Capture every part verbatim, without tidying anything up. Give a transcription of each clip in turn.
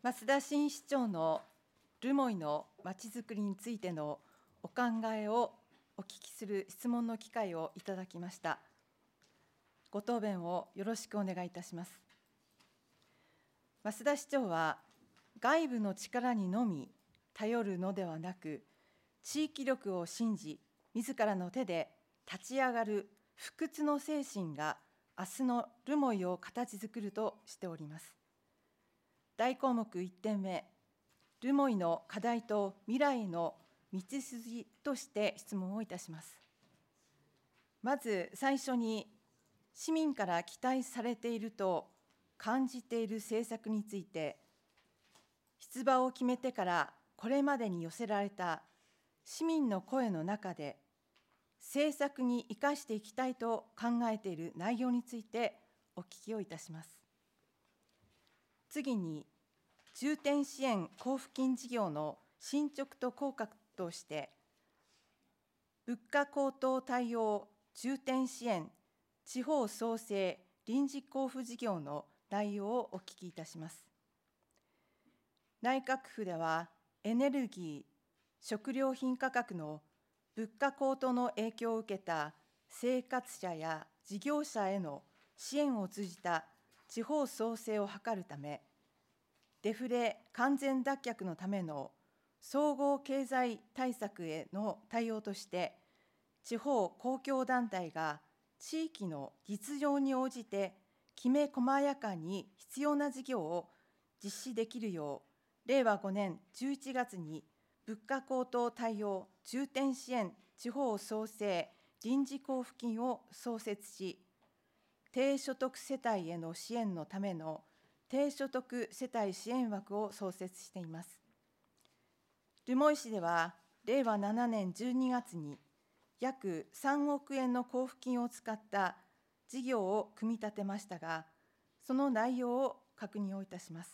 増田新市長の留萌のまちづくりについてのお考えをお聞きする質問の機会をいただきました。ご答弁をよろしくお願いいたします。増田市長は、外部の力にのみ頼るのではなく、地域力を信じ、自らの手で立ち上がる不屈の精神が明日の留萌を形作るとしております。大項目いってんめ、留萌の課題と未来への道筋として質問をいたします。まず最初に、市民から期待されていると感じている政策について、出馬を決めてからこれまでに寄せられた市民の声の中で、政策に生かしていきたいと考えている内容についてお聞きをいたします。次に、重点支援交付金事業の進捗と効果として、物価高騰対応重点支援地方創生臨時交付事業の内容をお聞きいたします。内閣府では、エネルギー、食料品価格の物価高騰の影響を受けた生活者や事業者への支援を通じた地方創生を図るため、デフレ完全脱却のための総合経済対策への対応として、地方公共団体が地域の実情に応じてきめ細やかに必要な事業を実施できるよう、れいわごねんじゅういちがつに物価高騰対応重点支援地方創生臨時交付金を創設し、低所得世帯への支援のための低所得世帯支援枠を創設しています。留萌市では、れいわななねんじゅうにがつに約さんおくえんの交付金を使った事業を組み立てましたが、その内容を確認をいたします。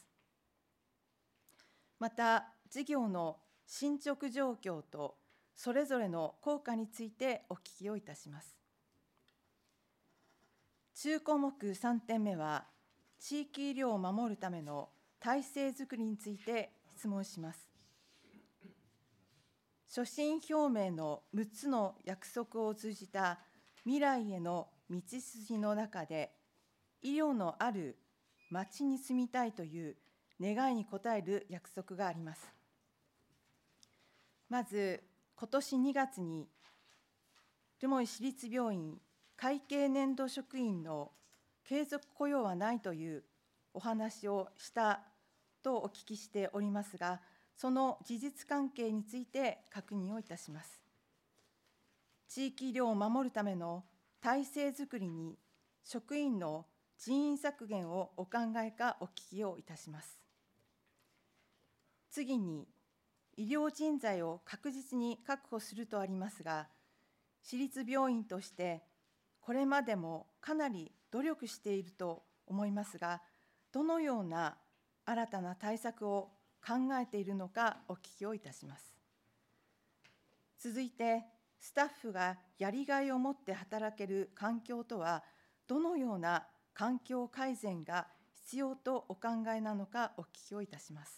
また、事業の進捗状況とそれぞれの効果についてお聞きをいたします。中項目さんてんめは、地域医療を守るための体制づくりについて質問します。所信表明のむっつの約束を通じた未来への道筋の中で、医療のある町に住みたいという願いに応える約束があります。まず、今年にがつに留萌市立病院会計年度職員の継続雇用はないというお話をしたとお聞きしておりますが、その事実関係について確認をいたします。地域医療を守るための体制づくりに、職員の人員削減をお考えかお聞きをいたします。次に、医療人材を確実に確保するとありますが、市立病院としてこれまでもかなり努力していると思いますが、どのような新たな対策を考えているのかお聞きをいたします。続いて、スタッフがやりがいを持って働ける環境とは、どのような環境改善が必要とお考えなのかお聞きをいたします。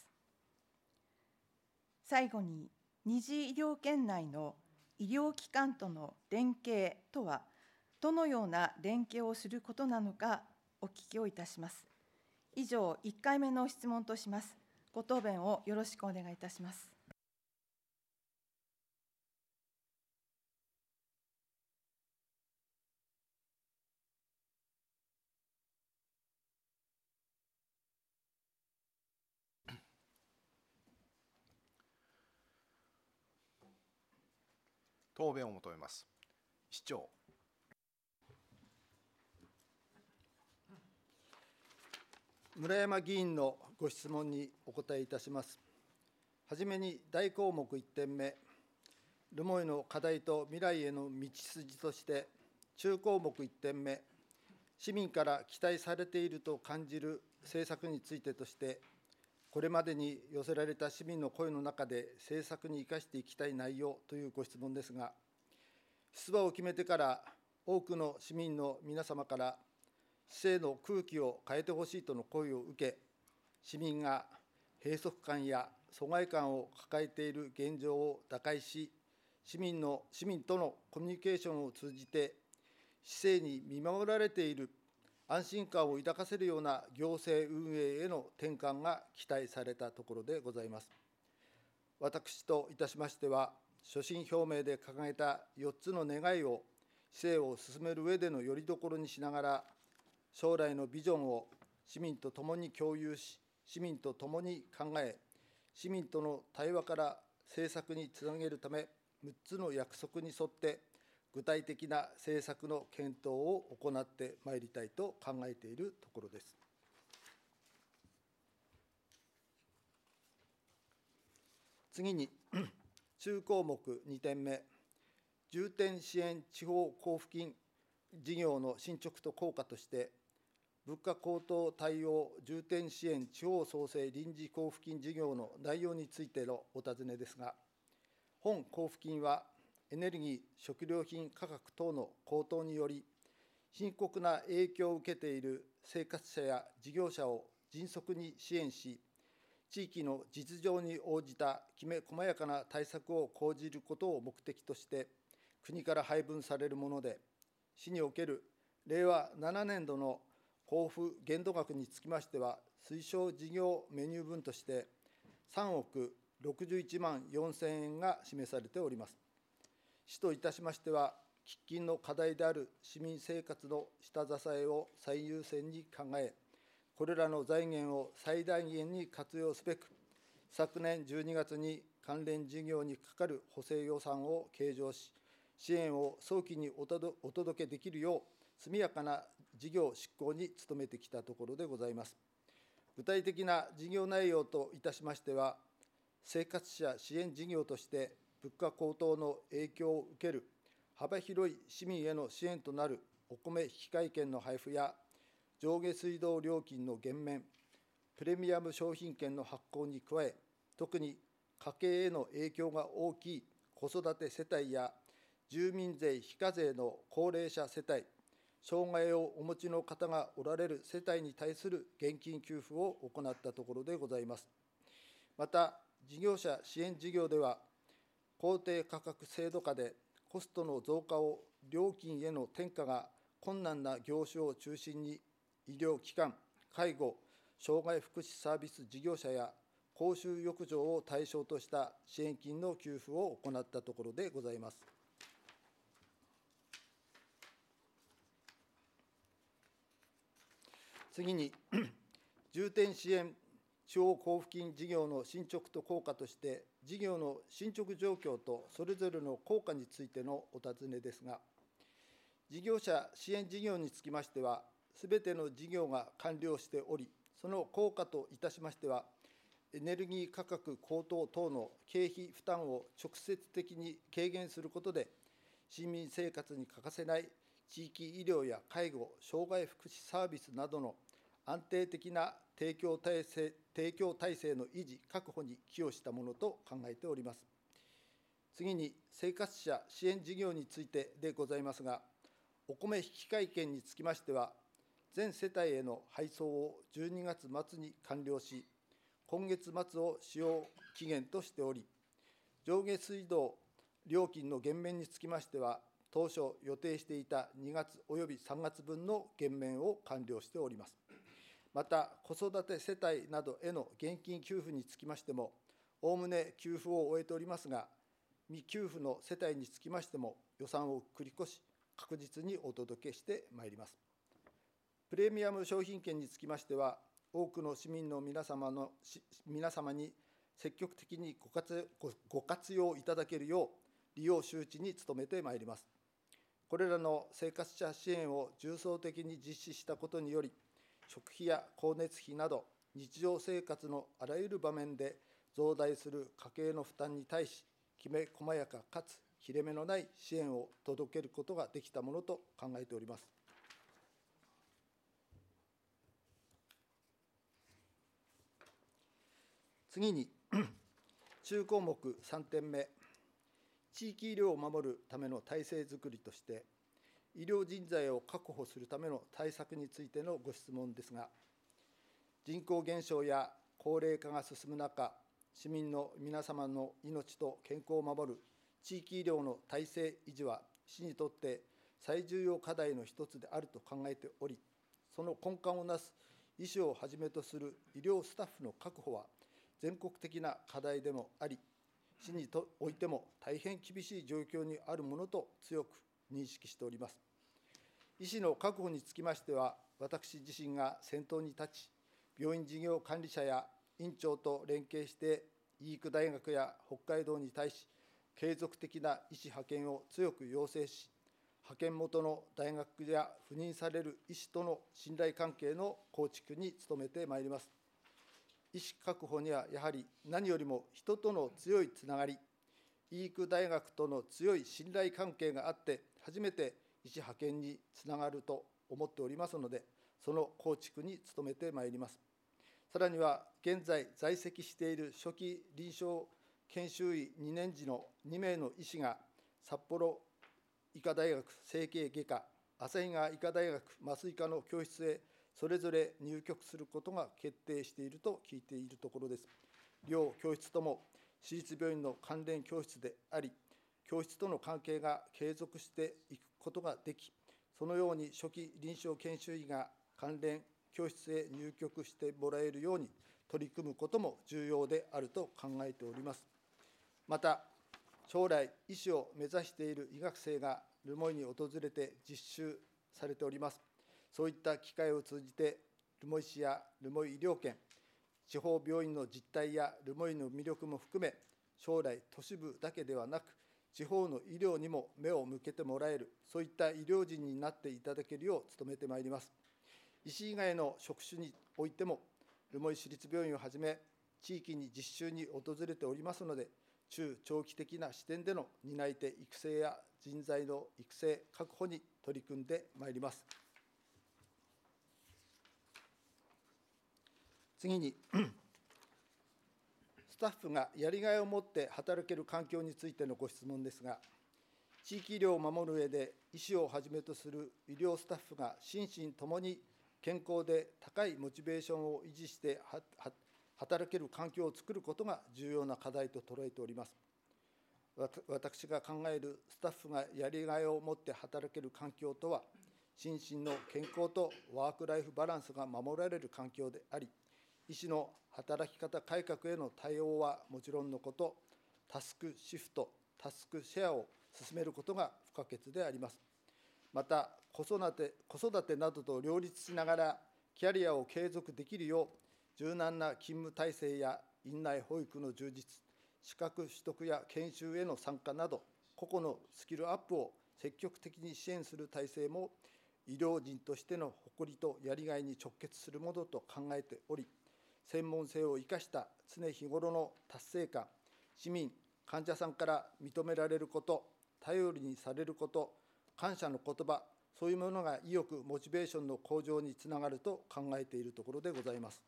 最後に、二次医療圏内の医療機関との連携とは、どのような連携をすることなのかお聞きをいたします。以上、いっかいめの質問とします。ご答弁をよろしくお願いいたします。 答弁を求めます。市長。 村山議員のご質問にお答えいたします。はじめに大項目いってんめ、留萌の課題と未来への道筋として、中項目いってんめ、市民から期待されていると感じる政策についてとして、これまでに寄せられた市民の声の中で政策に生かしていきたい内容というご質問ですが、出馬を決めてから多くの市民の皆様から市政の空気を変えてほしいとの声を受け、市民が閉塞感や疎外感を抱えている現状を打開し、市民の、市民とのコミュニケーションを通じて、市政に見守られている安心感を抱かせるような行政運営への転換が期待されたところでございます。私といたしましては、所信表明で掲げたよっつの願いを市政を進める上でのよりどころにしながら、将来のビジョンを市民と共に共有し、市民と共に考え、市民との対話から政策につなげるため、むっつの約束に沿って、具体的な政策の検討を行ってまいりたいと考えているところです。次に、中項目にてんめ、重点支援地方交付金事業の進捗と効果として、物価高騰対応重点支援地方創生臨時交付金事業の内容についてのお尋ねですが、本交付金は、エネルギー・食料品価格等の高騰により、深刻な影響を受けている生活者や事業者を迅速に支援し、地域の実情に応じたきめ細やかな対策を講じることを目的として、国から配分されるもので、市におけるれいわななねんどの交付限度額につきましては、推奨事業メニュー分として、さんおくろくじゅういちまんよんせんえんが示されております。市といたしましては、喫緊の課題である市民生活の下支えを最優先に考え、これらの財源を最大限に活用すべく、昨年じゅうにがつに関連事業にかかる補正予算を計上し、支援を早期にお届けできるよう、速やかな事業執行に努めてきたところでございます。具体的な事業内容といたしましては、生活者支援事業として、物価高騰の影響を受ける幅広い市民への支援となるお米引換券の配布や、上下水道料金の減免、プレミアム商品券の発行に加え、特に家計への影響が大きい子育て世帯や住民税非課税の高齢者世帯、障害をお持ちの方がおられる世帯に対する現金給付を行ったところでございます。また、事業者支援事業では、公定価格制度下でコストの増加を料金への転嫁が困難な業種を中心に、医療機関、介護、障害福祉サービス事業者や公衆浴場を対象とした支援金の給付を行ったところでございます。次に、重点支援地方交付金事業の進捗と効果として、事業の進捗状況とそれぞれの効果についてのお尋ねですが、事業者支援事業につきましては、すべての事業が完了しており、その効果といたしましては、エネルギー価格高騰等の経費負担を直接的に軽減することで、市民生活に欠かせない地域医療や介護、障害福祉サービスなどの安定的な提供体制、提供体制の維持・確保に寄与したものと考えております。次に、生活者支援事業についてでございますが、お米引換券につきましては、全世帯への配送をじゅうにがつまつに完了し、今月末を使用期限としており、上下水道料金の減免につきましては、当初予定していたにがつおよびさんがつぶんの減免を完了しております。また、子育て世帯などへの現金給付につきましても、おおむね給付を終えておりますが、未給付の世帯につきましても、予算を繰り越し、確実にお届けしてまいります。プレミアム商品券につきましては、多くの市民の皆様の皆様に積極的にご活ごご活用いただけるよう、利用周知に努めてまいります。これらの生活者支援を重層的に実施したことにより、食費や光熱費など、日常生活のあらゆる場面で増大する家計の負担に対し、きめ細やかかつ切れ目のない支援を届けることができたものと考えております。次に、中項目さんてんめ、地域医療を守るための体制づくりとして、医療人材を確保するための対策についてのご質問ですが、人口減少や高齢化が進む中、市民の皆様の命と健康を守る地域医療の体制維持は、市にとって最重要課題の一つであると考えており、その根幹をなす医師をはじめとする医療スタッフの確保は、全国的な課題でもあり、市においても大変厳しい状況にあるものと強く認識しております。医師の確保につきましては、私自身が先頭に立ち、病院事業管理者や院長と連携して、医育大学や北海道に対し、継続的な医師派遣を強く要請し、派遣元の大学や赴任される医師との信頼関係の構築に努めてまいります。医師確保にはやはり何よりも人との強いつながり、医育大学との強い信頼関係があって、初めて医師派遣につながると思っておりますので、その構築に努めてまいります。さらには、現在在籍している初期臨床研修医にねん次のにめいの医師が、札幌医科大学整形外科、旭川医科大学麻酔科の教室へそれぞれ入局することが決定していると聞いているところです。両教室とも私立病院の関連教室であり、教室との関係が継続していくことができ、そのように初期臨床研修医が関連教室へ入局してもらえるように取り組むことも重要であると考えております。また、将来、医師を目指している医学生が留萌に訪れて実習されております。そういった機会を通じて、留萌市や留萌医療圏、地方病院の実態や留萌の魅力も含め、将来、都市部だけではなく、地方の医療にも目を向けてもらえる、そういった医療人になっていただけるよう努めてまいります。医師以外の職種においても、留萌市立病院をはじめ、地域に実習に訪れておりますので、中長期的な視点での担い手育成や人材の育成確保に取り組んでまいります。次に、スタッフがやりがいを持って働ける環境についてのご質問ですが、地域医療を守る上で、医師をはじめとする医療スタッフが心身ともに健康で高いモチベーションを維持して働ける環境を作ることが重要な課題と捉えております。私が考えるスタッフがやりがいを持って働ける環境とは、心身の健康とワークライフバランスが守られる環境であり、医師の働き方改革への対応はもちろんのこと、タスクシフト、タスクシェアを進めることが不可欠であります。また、子育て、子育てなどと両立しながら、キャリアを継続できるよう、柔軟な勤務体制や院内保育の充実、資格取得や研修への参加など、個々のスキルアップを積極的に支援する体制も、医療人としての誇りとやりがいに直結するものと考えており、専門性を生かした常日頃の達成感、市民、患者さんから認められること、頼りにされること、感謝の言葉、そういうものが意欲、モチベーションの向上につながると考えているところでございます。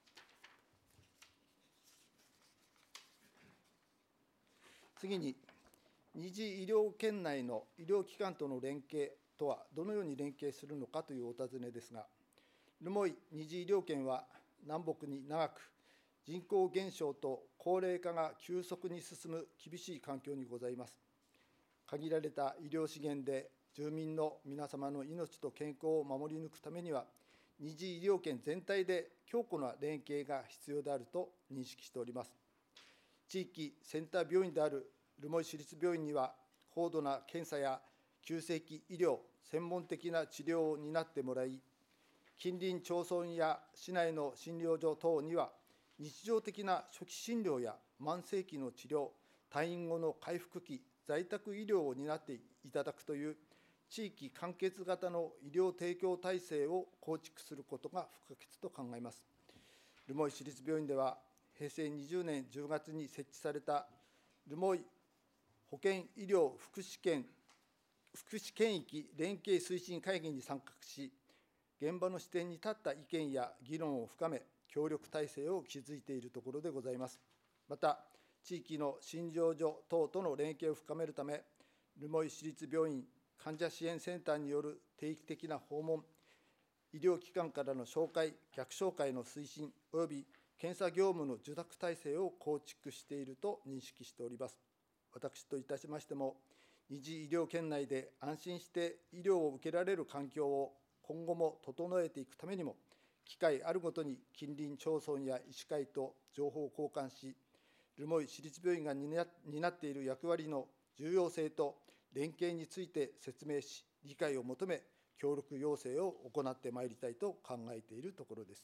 次に、二次医療圏内の医療機関との連携とはどのように連携するのかというお尋ねですが、留萌二次医療圏は南北に長く、人口減少と高齢化が急速に進む厳しい環境にございます。限られた医療資源で住民の皆様の命と健康を守り抜くためには、二次医療圏全体で強固な連携が必要であると認識しております。地域センター病院である留萌市立病院には、高度な検査や急性期医療、専門的な治療を担ってもらい、近隣町村や市内の診療所等には、日常的な初期診療や慢性期の治療、退院後の回復期、在宅医療を担っていただくという地域完結型の医療提供体制を構築することが不可欠と考えます。留萌市立病院では、へいせいにじゅうねんじゅうがつに設置された留萌保健医療福祉圏福祉圏域連携推進会議に参画し、現場の視点に立った意見や議論を深め、協力体制を築いているところでございます。また、地域の診療所等との連携を深めるため、留萌市立病院患者支援センターによる定期的な訪問、医療機関からの紹介、逆紹介の推進、および検査業務の受託体制を構築していると認識しております。私といたしましても、二次医療圏内で安心して医療を受けられる環境を今後も整えていくためにも、機会あるごとに近隣町村や医師会と情報交換し、留萌市立病院が担っている役割の重要性と連携について説明し、理解を求め、協力要請を行ってまいりたいと考えているところです。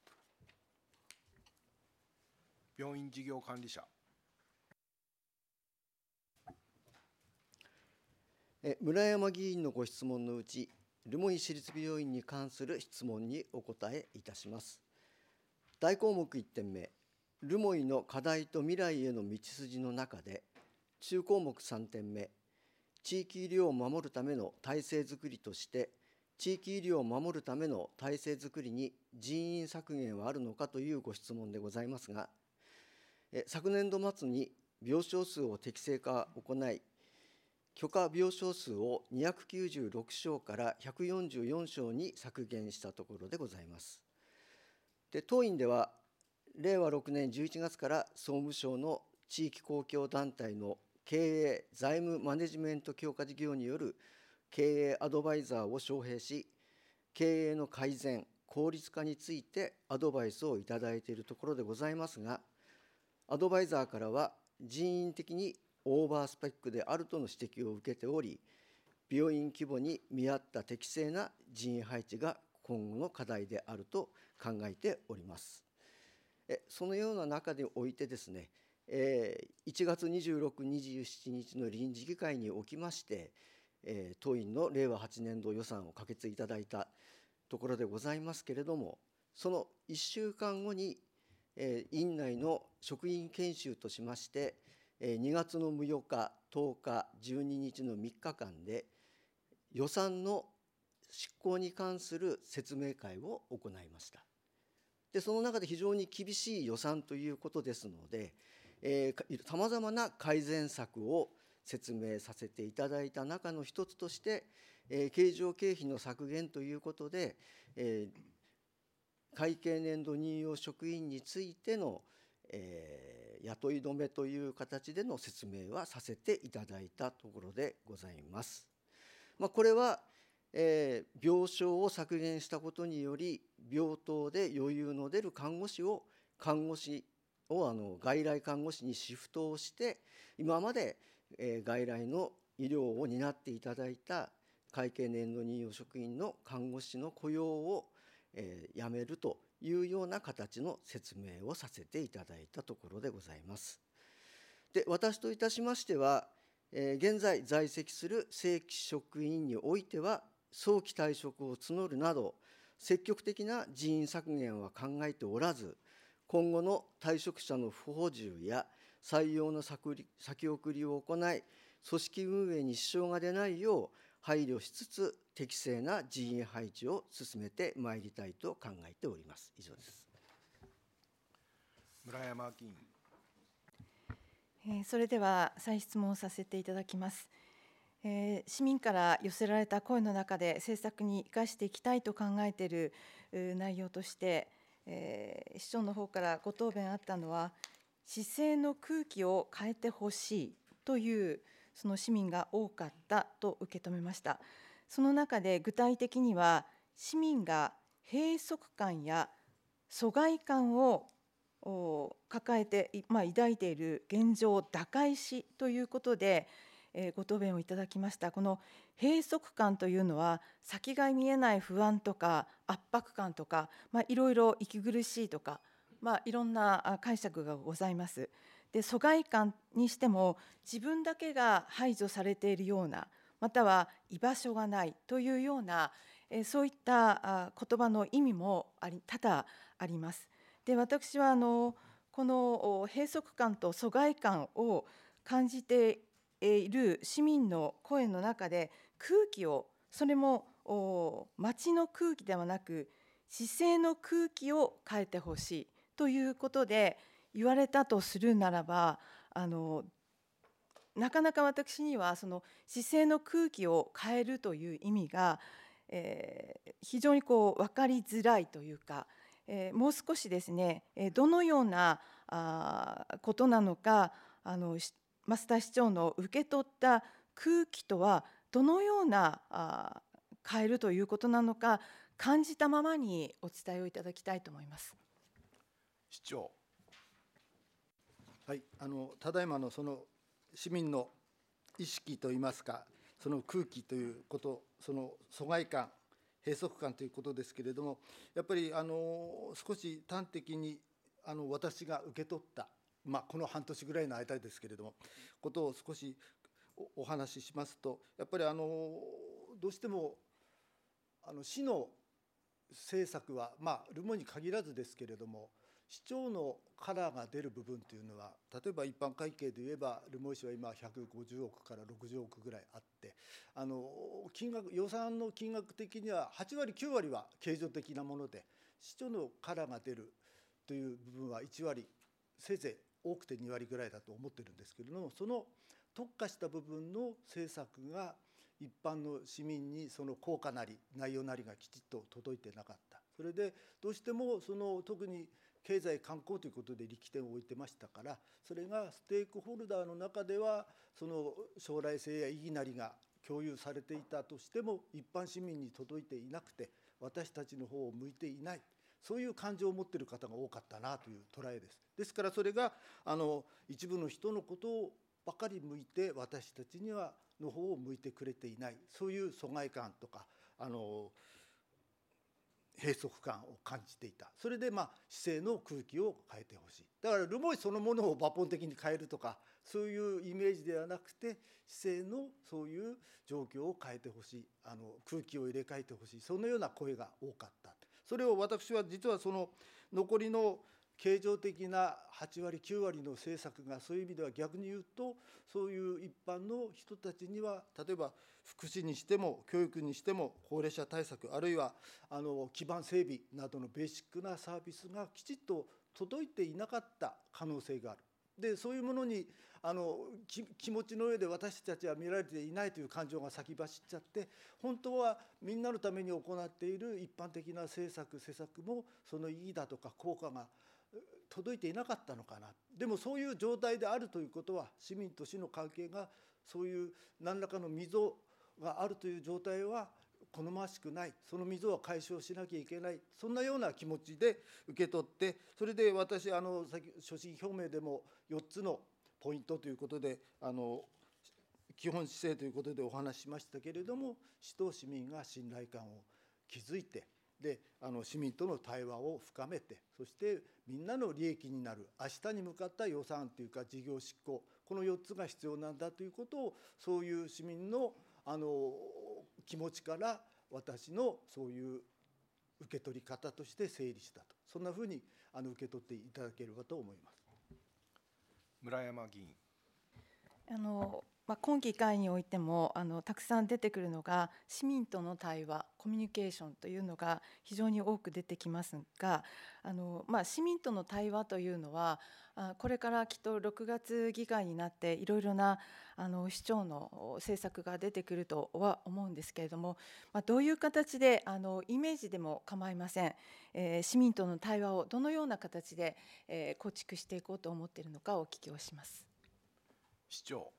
病院事業管理者。 村山議員のご質問のうち、留萌市立病院に関する質問にお答えいたします。大項目いってんめ、留萌の課題と未来への道筋の中で、中項目さんてんめ、地域医療を守るための体制づくりとして、地域医療を守るための体制づくりに人員削減はあるのかというご質問でございますが、昨年度末に病床数を適正化を行い、許可病床数をにひゃくきゅうじゅうろくしょうからひゃくよんじゅうよんしょうに削減したところでございます。で、当院では、れいわろくねんじゅういちがつから総務省の地域公共団体の経営・財務マネジメント強化事業による経営アドバイザーを招聘し、経営の改善、効率化についてアドバイスをいただいているところでございますが、アドバイザーからは人員的にオーバースペックであるとの指摘を受けており、病院規模に見合った適正な人員配置が今後の課題であると考えております。そのような中でおいてですね、いちがつにじゅうろく、にじゅうしちにちの臨時議会におきまして、当院のれいわはちねんど予算を可決いただいたところでございますけれども、そのいっしゅうかんごに院内の職員研修としまして、にがつのむいか、とおか、じゅうににちのみっかかんで予算の執行に関する説明会を行いました。で、その中で非常に厳しい予算ということですので、さまざまな改善策を説明させていただいた中の一つとして、経常経費の削減ということで、会計年度任用職員についての、えー、雇い止めという形での説明はさせていただいたところでございます。まあ、これは、えー、病床を削減したことにより、病棟で余裕の出る看護師を看護師をあの外来看護師にシフトをして、今まで、えー、外来の医療を担っていただいた会計年度任用職員の看護師の雇用をえー、やめるというような形の説明をさせていただいたところでございます。で、私といたしましては、えー、現在在籍する正規職員においては、早期退職を募るなど、積極的な人員削減は考えておらず、今後の退職者の不補充や採用の先送りを行い、組織運営に支障が出ないよう配慮しつつ、適正な人員配置を進めてまいりたいと考えております。以上です。 村山議員。 えー、それでは再質問させていただきます。えー、市民から寄せられた声の中で政策に生かしていきたいと考えている内容として、えー、市長の方からご答弁あったのは、市政の空気を変えてほしいというその市民が多かったと受け止めました。その中で具体的には、市民が閉塞感や疎外感を抱えて、まあ、抱いている現状を打開しということで、えー、ご答弁をいただきました。この閉塞感というのは、先が見えない不安とか圧迫感とか、まあ、いろいろ息苦しいとか、まあ、いろんな解釈がございます。で、疎外感にしても、自分だけが排除されているような、または居場所がないというような、えー、そういった言葉の意味もあり多々あります。で、私はあのこの閉塞感と疎外感を感じている市民の声の中で、空気を、それも街の空気ではなく市政の空気を変えてほしいということで言われたとするならば、あのなかなか私にはその市政の空気を変えるという意味が、えー、非常にこう分かりづらいというか、 えー、もう少しですね、どのようなあことなのか、あの増田市長の受け取った空気とはどのようなあ変えるということなのか、感じたままにお伝えをいただきたいと思います。 市長。 はい、あのただいまのその市民の意識といいますか、その空気ということ、その疎外感、閉塞感ということですけれども、やっぱりあの少し端的にあの私が受け取った、まあ、この半年ぐらいの間ですけれども、ことを少し お, お話ししますと、やっぱりあのどうしてもあの市の政策は、まあ、留萌に限らずですけれども、市長のカラーが出る部分というのは、例えば一般会計で言えば、留萌市は今ひゃくごじゅうおくからろくじゅうおくぐらいあって、あの金額予算の金額的にははちわりきゅうわりは経常的なもので、市長のカラーが出るという部分はいちわり、せいぜい多くてにわりぐらいだと思ってるんですけれども、その特化した部分の政策が一般の市民にその効果なり内容なりがきちっと届いてなかった。それでどうしてもその特に経済観光ということで力点を置いてましたから、それがステークホルダーの中ではその将来性や意義なりが共有されていたとしても、一般市民に届いていなくて、私たちの方を向いていない、そういう感情を持っている方が多かったなという捉えです。ですからそれがあの一部の人のことをばかり向いて、私たちにはの方を向いてくれていない、そういう疎外感とかあの閉塞感を感じていた。それでまあ市政の空気を変えてほしい。だから留萌そのものを抜本的に変えるとか、そういうイメージではなくて、市政のそういう状況を変えてほしい、あの空気を入れ替えてほしい、そのような声が多かった。それを私は実はその残りの経常的なはちわりきゅうわりの政策が、そういう意味では逆に言うと、そういう一般の人たちには、例えば福祉にしても教育にしても高齢者対策、あるいはあの基盤整備などのベーシックなサービスがきちっと届いていなかった可能性がある。でそういうものにあの気持ちの上で私たちは見られていないという感情が先走っちゃって、本当はみんなのために行っている一般的な政策施策もその意義だとか効果が届いていなかったのかな。でもそういう状態であるということは、市民と市の関係がそういう何らかの溝があるという状態は好ましくない、その溝は解消しなきゃいけない、そんなような気持ちで受け取って、それで私あの先所信表明でもよっつのポイントということで、あの基本姿勢ということでお話ししましたけれども、市と市民が信頼感を築いて、であの市民との対話を深めて、そしてみんなの利益になる明日に向かった予算というか事業執行、このよっつが必要なんだということを、そういう市民のあの気持ちから私のそういう受け取り方として整理したと、そんなふうにあの受け取っていただければと思います。 村山議員。 あのまあ、今議会においてもあのたくさん出てくるのが、市民との対話、コミュニケーションというのが非常に多く出てきますが、あの、まあ、市民との対話というのは、あこれからきっとろくがつ議会になっていろいろなあの市長の政策が出てくるとは思うんですけれども、まあ、どういう形であのイメージでも構いません、えー、市民との対話をどのような形で、えー、構築していこうと思っているのかお聞きをします。 市長。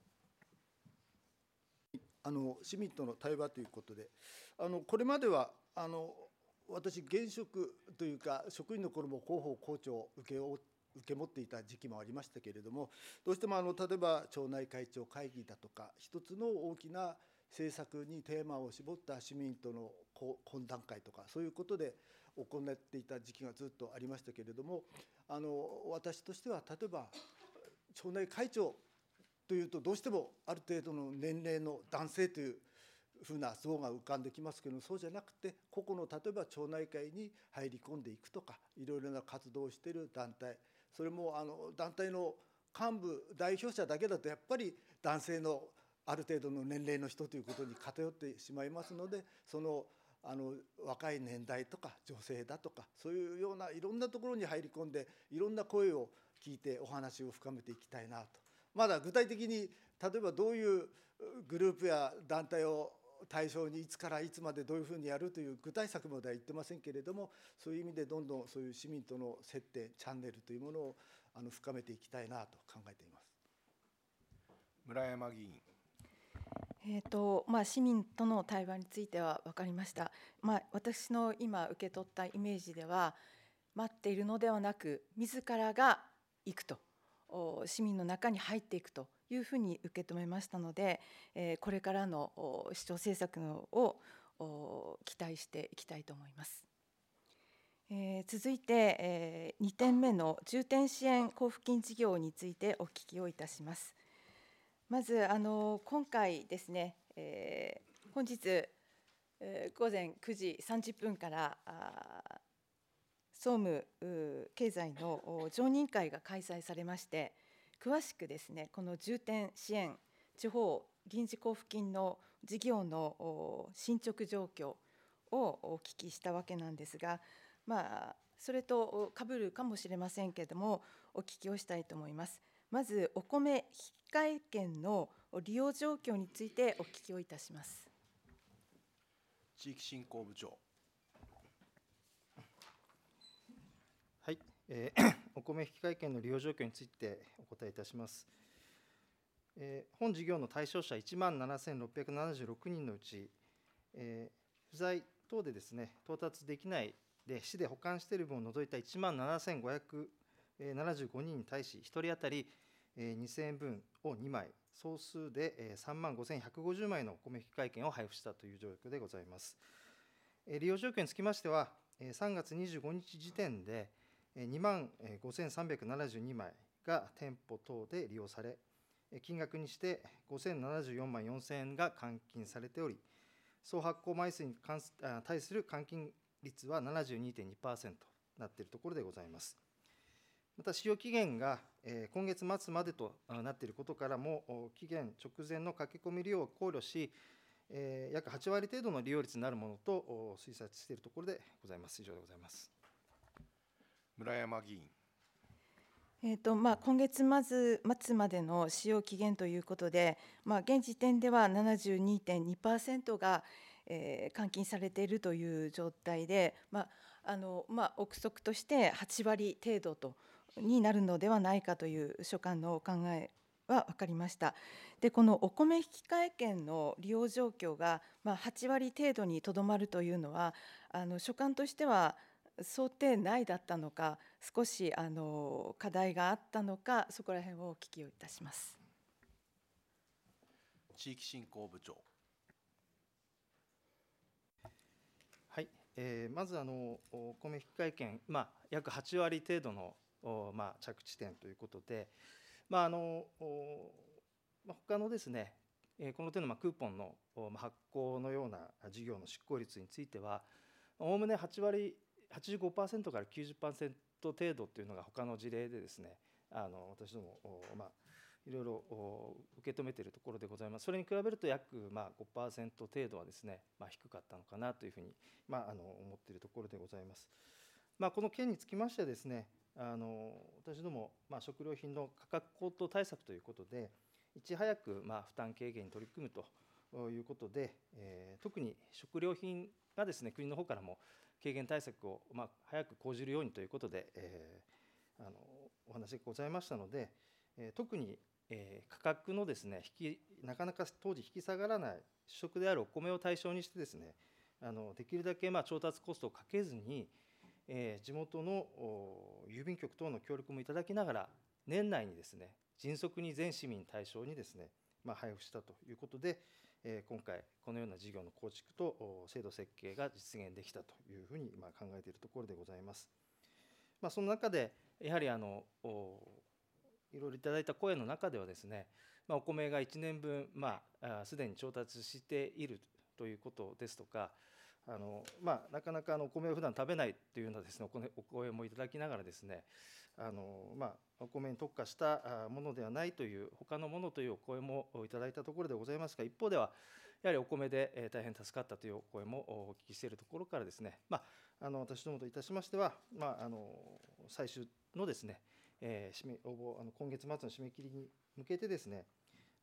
あの市民との対話ということで、あのこれまではあの私現職というか職員の頃も広報校長を受けを受け持っていた時期もありましたけれども、どうしてもあの例えば町内会長会議だとか、一つの大きな政策にテーマを絞った市民との懇談会とか、そういうことで行っていた時期がずっとありましたけれども、あの私としては例えば町内会長というとどうしてもある程度の年齢の男性というふうな像が浮かんできますけど、そうじゃなくて個々の例えば町内会に入り込んでいくとか、いろいろな活動をしている団体、それもあの団体の幹部代表者だけだとやっぱり男性のある程度の年齢の人ということに偏ってしまいますので、そのあの若い年代とか女性だとか、そういうようないろんなところに入り込んで、いろんな声を聞いてお話を深めていきたいなと。まだ具体的に例えばどういうグループや団体を対象にいつからいつまでどういうふうにやるという具体策までは言ってませんけれども、そういう意味でどんどんそういう市民との接点、チャンネルというものをあの深めていきたいなと考えています。 村山議員。 えーとまあ、市民との対話については分かりました。まあ、私の今受け取ったイメージでは、待っているのではなく自らが行くと、市民の中に入っていくというふうに受け止めましたので、えー、これからの市長政策を期待していきたいと思います。えー、続いて、えー、にてんめの重点支援交付金事業についてお聞きをいたします。まずあの今回ですね、えー、本日、えー、午前くじさんじゅっぷんから総務経済の常任会が開催されまして、詳しくですね、この重点支援地方臨時交付金の事業の進捗状況をお聞きしたわけなんですが、まあ、それとかぶるかもしれませんけれども、お聞きをしたいと思います。まず、お米引換券の利用状況についてお聞きをいたします。 地域振興部長。 はい、えー、お米引換券の利用状況についてお答えいたします。えー、本事業の対象者いちまんななせんろっぴゃくななじゅうろくにんのうち、えー、不在等でですね、到達できないで、市で保管している分を除いたいちまんななせんごひゃくななじゅうごにんに対し、ひとり当たりにせんえんぶんをにまい、総数でさんまんごせんひゃくごじゅうまいのお米引換券を配布したという状況でございます。利用状況につきましては、さんがつにじゅうごにち時点で、にまんごせんさんびゃくななじゅうにまいが店舗等で利用され、金額にしてごせんななじゅうよんまんよんせんえんが換金されており、総発行枚数に対する換金率は ななじゅうにてんにパーセント となっているところでございます。また使用期限が今月末までとなっていることからも、期限直前の駆け込み利用を考慮し、約はちわり程度の利用率になるものと推察しているところでございます。以上でございます。 村山議員。 えーとまあ、今月末までの使用期限ということで、まあ、現時点では ななじゅうにてんにパーセント が、えー、換金されているという状態で、まああのまあ、憶測としてはちわり程度とになるのではないかという所管のお考えは分かりました。で、このお米引換券の利用状況が、まあ、はちわり程度にとどまるというのは、あの所管としては想定内だったのか、少しあの課題があったのか、そこら辺をお聞きをいたします。 地域振興部長。 はい、えー、まずあのお米引換券、まあ、約はちわり程度の、まあ、着地点ということで、まああのまあ、他のですね、この手のまあクーポンの発行のような事業の執行率については、おおむねはちわり、はちじゅうごパーセント から きゅうじゅっパーセント 程度というのが他の事例でですね、あの私ども、まあ、いろいろ受け止めているところでございます。それに比べると約まあ ごパーセント 程度はですね、まあ、低かったのかなというふうに、まあ、あの思っているところでございます。まあ、この件につきましてはですね、あの私ども、まあ、食料品の価格高騰対策ということで、いち早くまあ負担軽減に取り組むということで、えー、特に食料品がですね、国の方からも軽減対策をまあ早く講じるようにということで、えー、あのお話がございましたので、えー、特に、えー、価格のですね、引きなかなか当時引き下がらない主食であるお米を対象にしてですね、あのできるだけまあ調達コストをかけずに、えー、地元の郵便局等の協力もいただきながら、年内にですね、迅速に全市民対象にですね、まあ、配布したということで、えー、今回このような事業の構築と制度設計が実現できたというふうにまあ考えているところでございます。まあ、その中でやはりあのいろいろいただいた声の中ではですね、まあ、お米がいちねんぶん、まあ、すでに調達しているということですとか、あのまあ、なかなかあのお米を普段食べないというようなですね、お声もいただきながらですね、あのまあ、お米に特化したものではないという、他のものというお声もいただいたところでございますが、一方ではやはりお米で大変助かったというお声もお聞きしているところからですね、まあ、あの私どもといたしましては、まあ、あの最終のですね、えー、締め応募あの今月末の締め切りに向けてですね、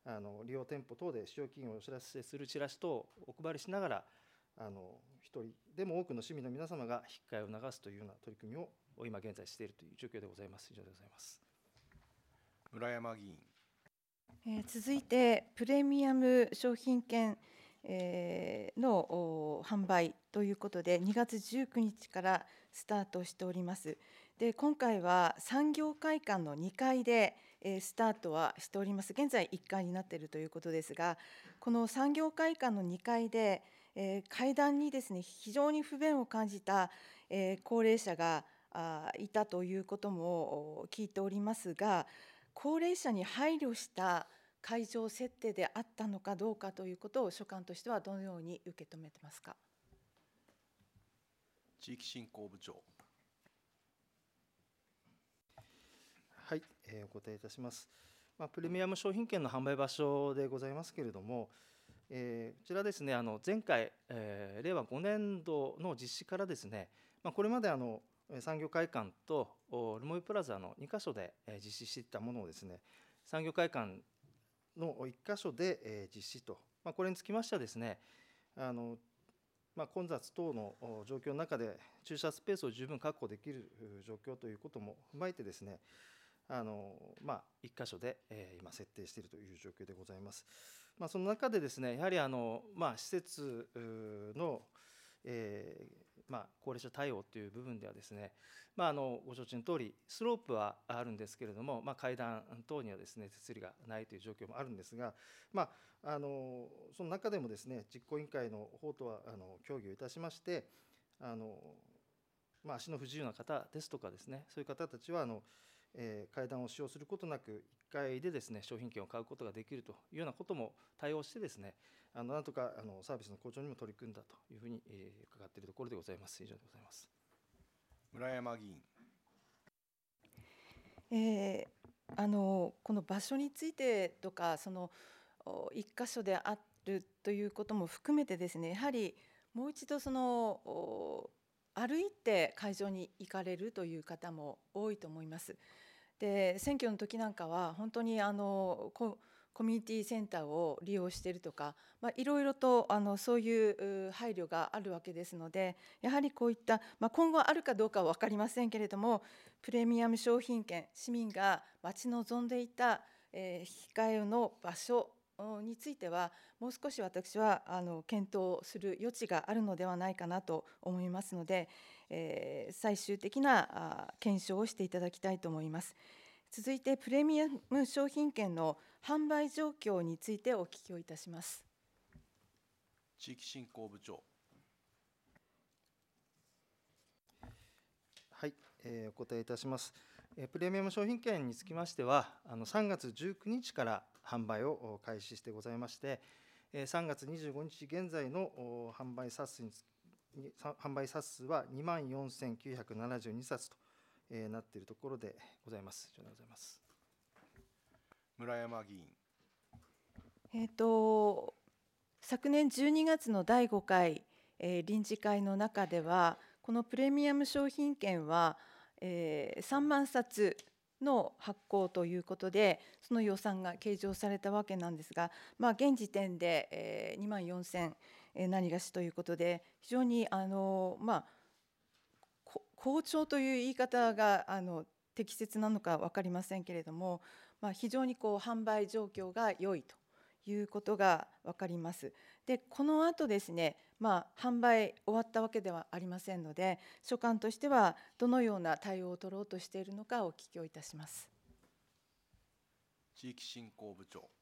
あの利用店舗等で使用期限をお知らせするチラシ等をお配りしながら、あの一人でも多くの市民の皆様が引き換えを流すというような取り組みを今現在しているという状況でございます。以上でございます。 村山議員。 えー続いてプレミアム商品券、えーのお販売ということでにがつじゅうくにちからスタートしております。で今回は産業会館のにかいで、えースタートはしております。現在いっかいになっているということですが、この産業会館のにかいで、えー階段にですね非常に不便を感じた、えー高齢者があーいたということもお聞いておりますが、高齢者に配慮した会場設定であったのかどうかということを所管としてはどのように受け止めてますか。 地域振興部長。 はい、えーお答えいたします。まあ、プレミアム商品券の販売場所でございますけれども、えーこちらですね、あの前回、えー令和ごねんどの実施からですね、まあ、これまであの産業会館とおルモイプラザのにかしょでえー実施していったものをですね、産業会館のいっかしょでえー実施と、まあ、これにつきましてはですね、あのまあ、混雑等のお状況の中で駐車スペースを十分確保できるう状況ということも踏まえてですね、あのまあ、いっかしょで、えー今設定しているという状況でございます。まあ、その中でですね、やはりあの、まあ、施設うの、えーまあ、高齢者対応という部分ではですね、まあ、あのご承知のとおりスロープはあるんですけれども、まあ、階段等にはですね設備がないという状況もあるんですが、まあ、あのその中でもですね実行委員会の方とはあの協議をいたしまして、あの、まあ、足の不自由な方ですとかですね、そういう方たちはあのえー階段を使用することなくいっかいでですね商品券を買うことができるというようなことも対応してですね、あのなんとかあのサービスの向上にも取り組んだというふうに、えー伺っているところでございます。以上でございます。 村山議員。 えーあのこの場所についてとか、そのお一箇所であるということも含めてですね、やはりもう一度そのお歩いて会場に行かれるという方も多いと思います。で選挙の時なんかは本当にあのココミュニティセンターを利用しているとか、まあ、いろいろとあのそういうう配慮があるわけですので、やはりこういった、まあ、今後あるかどうかは分かりませんけれども、プレミアム商品券、市民が待ち望んでいた、えー控えの場所おについては、もう少し私はあの検討する余地があるのではないかなと思いますので、えー最終的なあ検証をしていただきたいと思います。続いてプレミアム商品券の販売状況についてお聞きをいたします。 地域振興部長。 はい、えーお答えいたします。えープレミアム商品券につきましては、あのさんがつじゅうくにちから販売をお開始してございまして、えーさんがつにじゅうごにち現在のお販売冊数につにさ販売冊数はにまんよんせんきゅうひゃくななじゅうにさつと、えーなっているところでございます。以上でございます。 村山議員。 えーと昨年じゅうにがつのだいごかい、えー臨時会の中では、このプレミアム商品券は、えーさんまんさつの発行ということで、その予算が計上されたわけなんですが、まあ、現時点で、えーにまんよんせん何がしということで、非常にあの、まあ、こ好調という言い方があの適切なのか分かりませんけれども、まあ、非常にこう販売状況が良いということが分かります。でこの後ですね、まあ、販売終わったわけではありませんので、所管としてはどのような対応を取ろうとしているのかお聞きをいたします。 地域振興部長。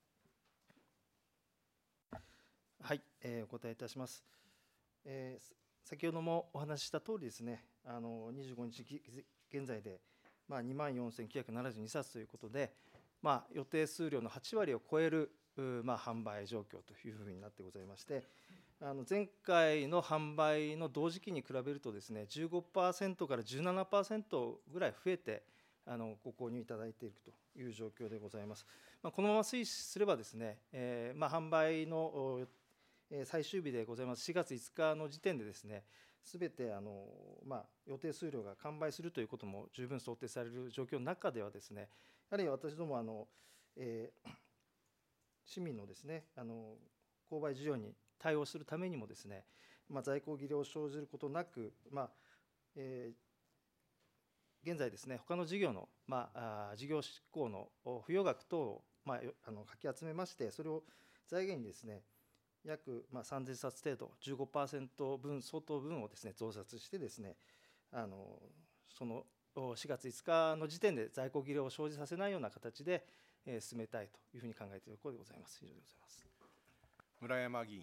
はい、えーお答えいたします。えー先ほどもお話しした通りですね、あのにじゅうごにちぎ現在で、まあ、にまんよんせんきゅうひゃくななじゅうにさつということで、まあ、予定数量のはちわりを超える、うまあ、販売状況というふうになってございまして、あの前回の販売の同時期に比べるとですね、じゅうごパーセントからじゅうななパーセントぐらい増えて、あのご購入いただいているという状況でございます。まあ、このまま推移すればですね、えーまあ、販売のおえー最終日でございますしがついつかの時点でですね、すべてあの、まあ、予定数量が完売するということも十分想定される状況の中ではですね、やはり私どもあの、えー市民のですね、あの購買需要に対応するためにもですね、まあ、在庫切れを生じることなく、まあえー、現在ですね、他の事業の、まあ、事業執行の付与額等を、まあ、あのかき集めまして、それを財源にですね、約、まあ、さんぜんさつ程度、じゅうごパーセント分相当分をですね、増刷してですね、あのそのしがついつかの時点で在庫切れを生じさせないような形で、えー、進めたいというふうに考えているところでございます。以上でございます。 村山議員。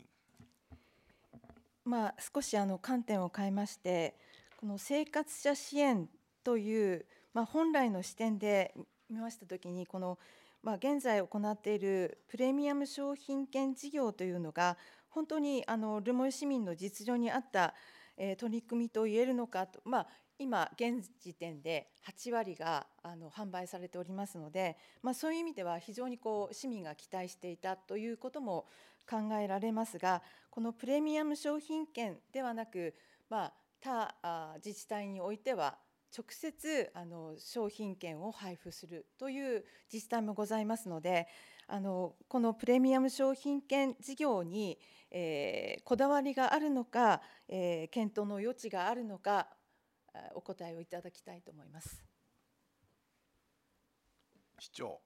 まあ、少しあの観点を変えまして、この生活者支援という、まあ、本来の視点で見ましたときに、この、まあ、現在行っているプレミアム商品券事業というのが、本当にあの留萌市民の実情に合った、えー、取り組みと言えるのかと、まあ、今、現時点ではちわりがあの販売されておりますので、まあ、そういう意味では非常にこう市民が期待していたということも考えられますが、このプレミアム商品券ではなく、まあ、他自治体においては直接あの商品券を配布するという自治体もございますので、あのこのプレミアム商品券事業に、えー、こだわりがあるのか、えー、検討の余地があるのか、お答えをいただきたいと思います。 市長。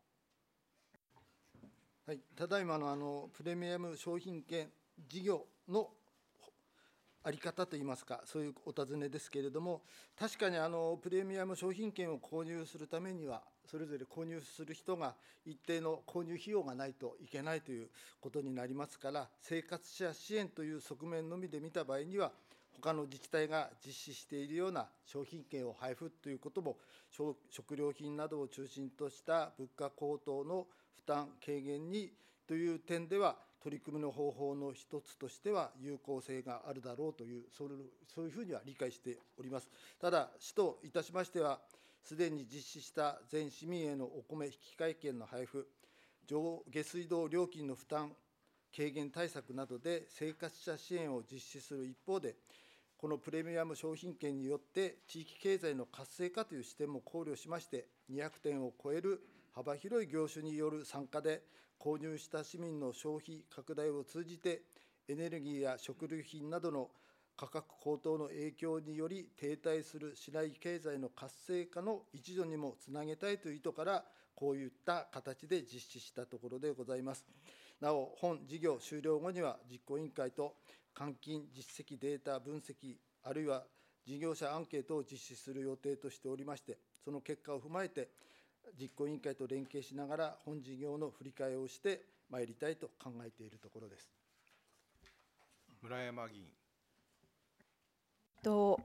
はい、ただいまのあのプレミアム商品券事業のあり方といいますか、そういうお尋ねですけれども、確かにあのプレミアム商品券を購入するためには、それぞれ購入する人が一定の購入費用がないといけないということになりますから、生活者支援という側面のみで見た場合には、他の自治体が実施しているような商品券を配布ということも、食料品などを中心とした物価高騰の負担軽減にという点では、取り組みの方法の一つとしては有効性があるだろうという、そういうふうには理解しております。ただ、市といたしましては、すでに実施した全市民へのお米引換券の配布、上下水道料金の負担軽減対策などで生活者支援を実施する一方で、このプレミアム商品券によって地域経済の活性化という視点も考慮しまして、にひゃくてんを超える幅広い業種による参加で、購入した市民の消費拡大を通じて、エネルギーや食料品などの価格高騰の影響により停滞する市内経済の活性化の一助にもつなげたいという意図から、こういった形で実施したところでございます。なお、本事業終了後には、実行委員会と換金実績データ分析、あるいは事業者アンケートを実施する予定としておりまして、その結果を踏まえて、実行委員会と連携しながら、本事業の振り替えをしてまいりたいと考えているところです。 村山議員。 と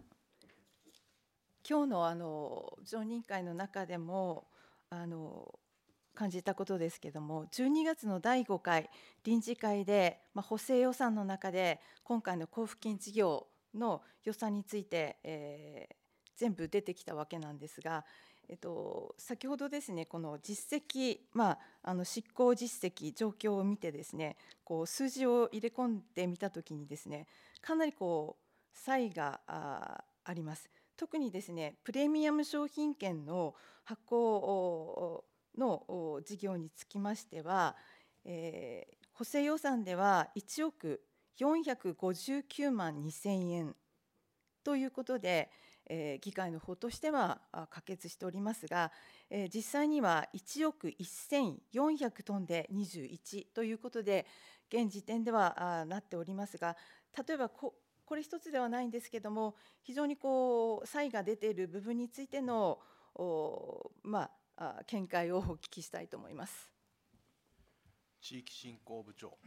今日のあの常任会の中でもあの感じたことですけれども、じゅうにがつのだいごかい臨時会で、まあ、補正予算の中で今回の交付金事業の予算について、えー、全部出てきたわけなんですが、えっと、先ほどですね、この実績、まあ、あの執行実績状況を見てですね、こう数字を入れ込んでみたときにですね、かなりこう差異が あ, あります。特にですね、プレミアム商品券の発行の事業につきましては、えー、補正予算ではいちおくよんひゃくごじゅうきゅうまんにせんえんということで、えー、議会の方としては可決しておりますが、えー、実際にはいちおくせんよんひゃくトンでにじゅういちということで、現時点ではなっておりますが、例えばここれ一つではないんですけれども、非常にこう差異が出ている部分についてのまあ、見解をお聞きしたいと思います。 地域振興部長。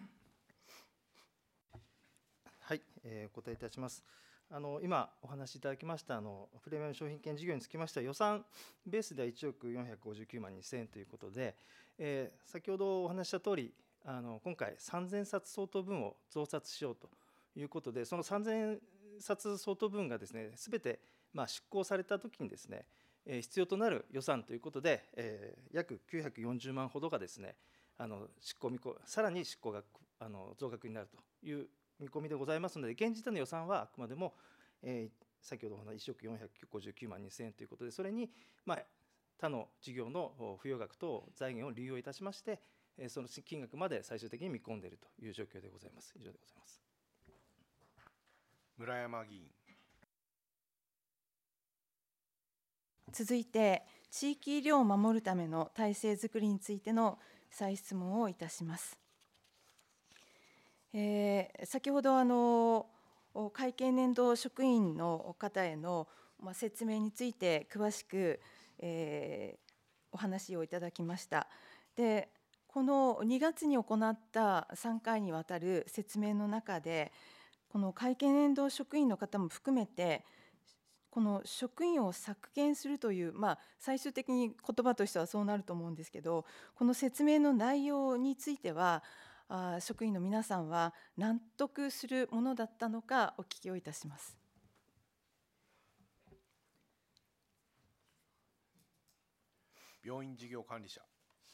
はい、えー、お答えいたします。あの今お話しいただきましたあのプレミアム商品券事業につきましては、予算ベースではいちおくよんひゃくごじゅうきゅうまんにせんえんということで、えー、先ほどお話しした通り、あの今回さんぜんさつ相当分を増刷しようということで、そのさんぜんさつ相当分がですね、すべてまあ執行されたときにですね、えー、必要となる予算ということで、えー、約きゅうひゃくよんじゅうまんほどがですね、あの執行見込さらに執行があの増額になるという見込みでございますので、現時点の予算はあくまでも、えー、先ほどお話いちおくよんひゃくごじゅうきゅうまんにせんえんということで、それに、まあ、他の事業の付与額等財源を流用いたしまして、 えーその金額まで最終的に見込んでいるという状況でございます。以上でございます。 村山議員。 続いて、地域医療を守るための体制づくりについての再質問をいたします。えー、先ほどあの会計年度職員の方へのまあ説明について詳しく、えー、お話をいただきました。で、このにがつに行ったさんかいにわたる説明の中で、この会計年度職員の方も含めて、この職員を削減するという、まあ、最終的に言葉としてはそうなると思うんですけど、この説明の内容については、あ職員の皆さんは納得するものだったのかお聞きをいたします。 病院事業管理者。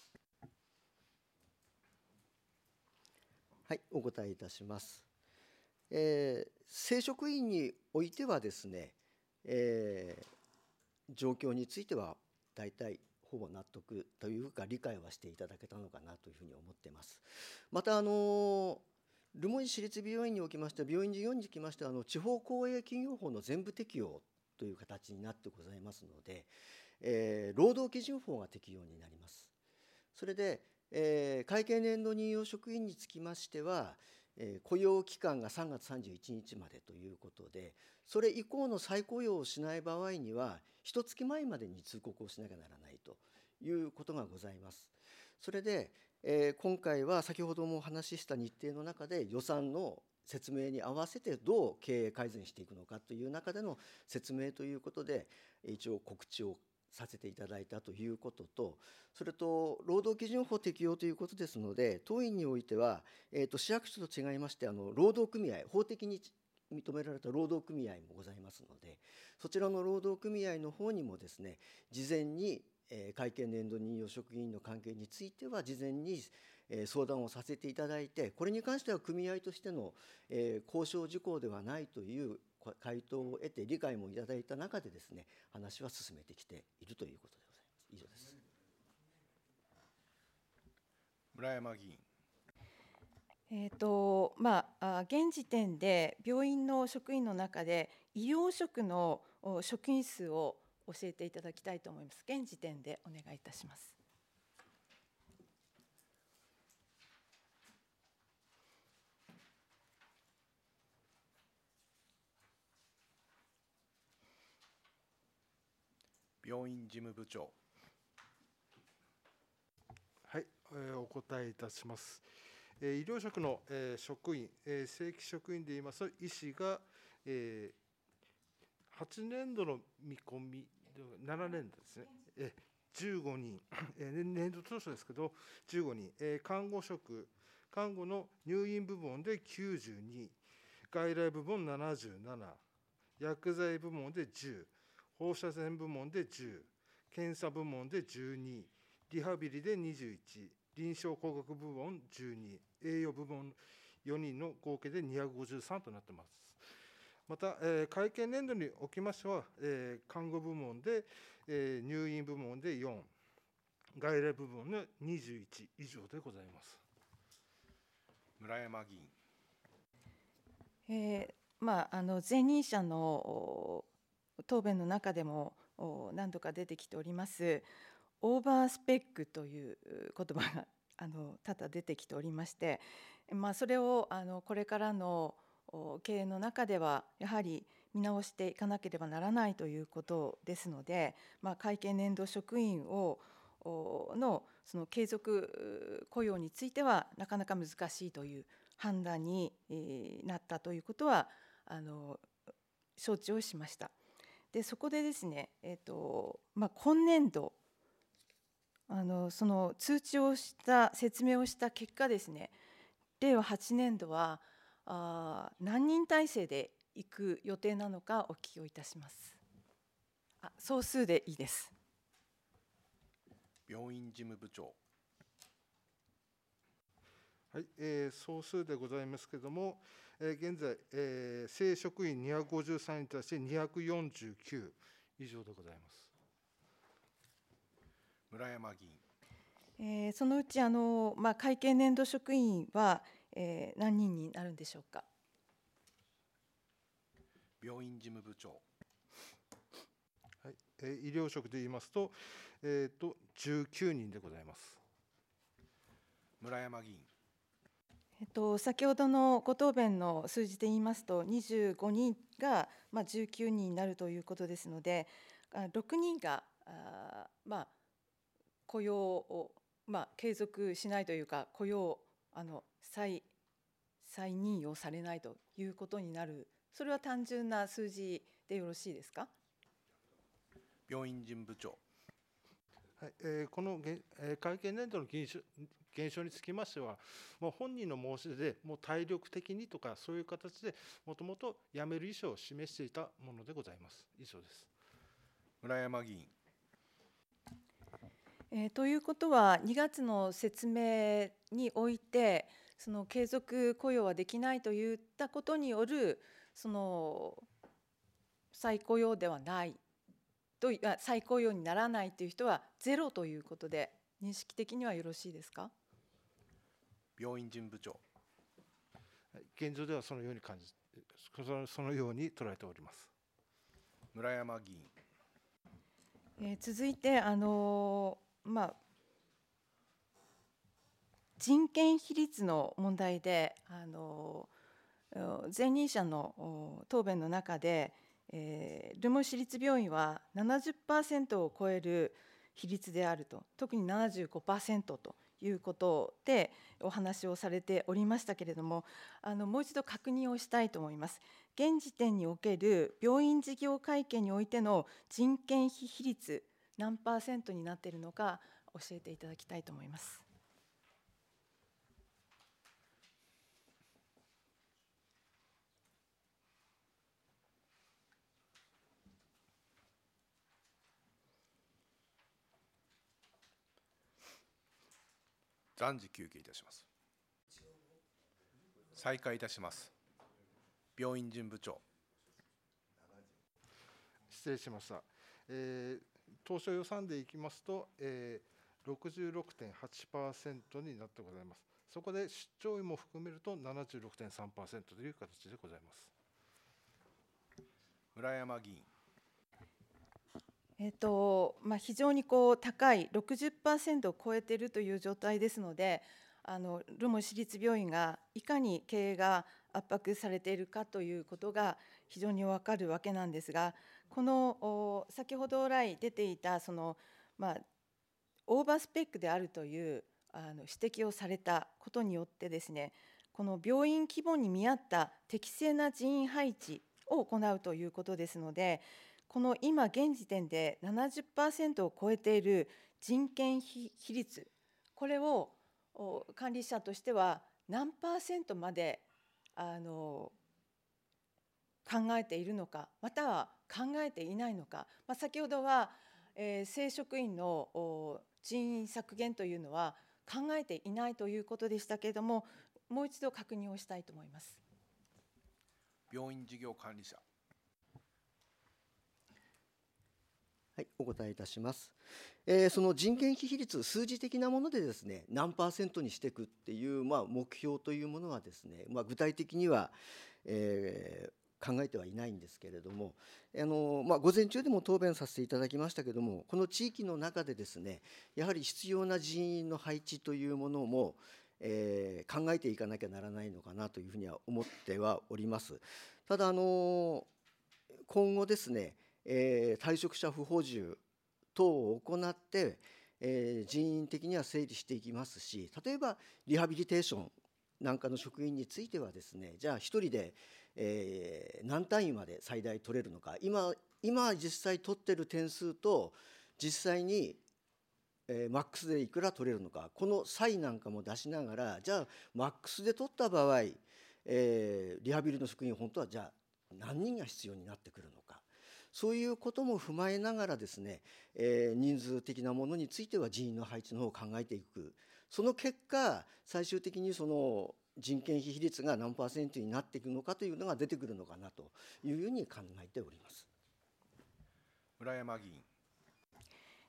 はい、お答えいたします。えー、正職員においてはですね、えー、状況については大体ほぼ納得というか理解はしていただけたのかなというふうに思っています。またあの留萌市立病院におきまして病院事業につきましてはあの地方公営企業法の全部適用という形になってございますので、えー、労働基準法が適用になります。それで、えー、会計年度任用職員につきましては、えー、雇用期間がさんがつさんじゅういちにちまでということで、それ以降の再雇用をしない場合には、一月前までに通告をしなきゃならないということがございます。それで、えー、今回は先ほどもお話しした日程の中で予算の説明に合わせてどう経営改善していくのかという中での説明ということで、一応告知をさせていただいたということと、それと労働基準法適用ということですので、当院においては、えー、と市役所と違いまして、あの労働組合、法的に認められた労働組合もございますので、そちらの労働組合の方にもですね、事前に、えー、会計年度任用職員の関係については事前に、えー、相談をさせていただいて、これに関しては組合としての、えー、交渉事項ではないという回答を得て理解もいただいた中でですね、話は進めてきているということでございます。以上です。 村山議員。 えーとまあ、現時点で病院の職員の中で医療職の職員数を教えていただきたいと思います。現時点でお願いいたします。 病院事務部長。 はい、えー、お答えいたします。えー、医療職の、えー、職員、えー、正規職員で言いますと、医師が、えー、はちねんどの見込み、ななねんどですね、えー、じゅうごにん、えー、年度当初ですけど、じゅうごにん、えー、看護職、看護の入院部門できゅうじゅうに、外来部門ななじゅうなな、薬剤部門でじゅう、放射線部門でじゅう、検査部門でじゅうに、リハビリでにじゅういち、臨床工学部門じゅうに、栄養部門よにんの合計でにひゃくごじゅうさんとなっています。また、えー、会計年度におきましては、えー、看護部門で、えー、入院部門でよん、外来部門でにじゅういち以上でございます。 村山議員。 えーまあ、あの前任者の答弁の中でも何度か出てきておりますオーバースペックという言葉があの多々出てきておりまして、まあ、それをあのこれからの経営の中ではやはり見直していかなければならないということですので、まあ、会計年度職員をのその継続雇用についてはなかなか難しいという判断になったということはあの承知をしました。でそこでですね、えーとまあ、今年度あのその通知をした説明をした結果ですね、れいわはちねんどはあ何人体制で行く予定なのかお聞きをいたします。あ総数でいいです。 病院事務部長。 はい、えー、総数でございますけれども、えー、現在、えー、正職員にひゃくごじゅうさんにんに対してにひゃくよんじゅうきゅう以上でございます。 村山議員。 えーそのうちあの、まあ、会計年度職員は、えー何人になるんでしょうか。 病院事務部長、 はい、えー医療職で言いますと、えー、とじゅうきゅうにんでございます。 村山議員、 えっと、先ほどのご答弁の数字で言いますと、にじゅうごにんが、まあ、じゅうきゅうにんになるということですので、あろくにんがあ、まあ、雇用を、まあ、継続しないというか、雇用あの再再任用されないということになる、それは単純な数字でよろしいですか。 病院事務部長、 はいえーこのげんえー会計年度の減少減少につきましては、もう本人の申し出で、もう体力的にとか、そういう形でもともと辞める意思を示していたものでございます。以上です。 村山議員、 えーということは、にがつの説明において、その継続雇用はできないといったことによる、その再雇用ではないと、あ再雇用にならないという人はゼロということで、認識的にはよろしいですか。 病院事務部長、 はい現状ではそのように感じ、そのそのように捉えております。 村山議員、 えー続いて、あのまあ、人権比率の問題で、あの前任者のお答弁の中で、えー、留萌市立病院は ななじゅっパーセント を超える比率であると、特に ななじゅうごパーセント ということでお話をされておりましたけれども、あのもう一度確認をしたいと思います。現時点における病院事業会計においての人件費比率、何パーセントになっているのか教えていただきたいと思います。 暫時休憩いたします。再開いたします。病院事務部長、 失礼しました。えー当初予算でいきますと、えー、ろくじゅうろくてんはちパーセント になってございます。そこで出張費も含めると ななじゅうろくてんさんパーセント という形でございます。 村山議員、 えっとまあ、非常にこう高い ろくじゅっパーセント を超えているという状態ですので、あの留萌市立病院がいかに経営が圧迫されているかということが非常に分かるわけなんですが、このお先ほど来出ていたその、まあ、オーバースペックであるというあの指摘をされたことによってですね、この病院規模に見合った適正な人員配置を行うということですので、この今現時点で ななじゅっパーセント を超えている人件費比率、これをお管理者としては何パーセントまであの考えているのか、または考えていないのか、まあ、先ほどは、えー正職員のお人員削減というのは考えていないということでしたけれども、もう一度確認をしたいと思います。 病院事業管理者、 はい、お答えいたします。えーその人件費比率、数字的なものでですね、何パーセントにしていくっていう、まあ、目標というものはですね、まあ、具体的には、えー考えてはいないんですけれども、あのまあ、午前中でも答弁させていただきましたけれども、この地域の中でですね、やはり必要な人員の配置というものも、えー考えていかなきゃならないのかなというふうには思ってはおります。ただ、あの今後ですね、えー退職者不補充等を行って、えー人員的には整理していきますし、例えばリハビリテーションなんかの職員についてはですね、じゃあ一人で、えー何単位まで最大取れるのか、今今実際取ってる点数と実際に、えーマックスでいくら取れるのか、この差異なんかも出しながら、じゃあマックスで取った場合、えーリハビリの職員本当はじゃあ何人が必要になってくるのか、そういうことも踏まえながらですね、えー人数的なものについては人員の配置の方を考えていく。その結果、最終的にその人件費比率が何パーセントになっていくのかというのが出てくるのかなというふうに考えております。 村山議員、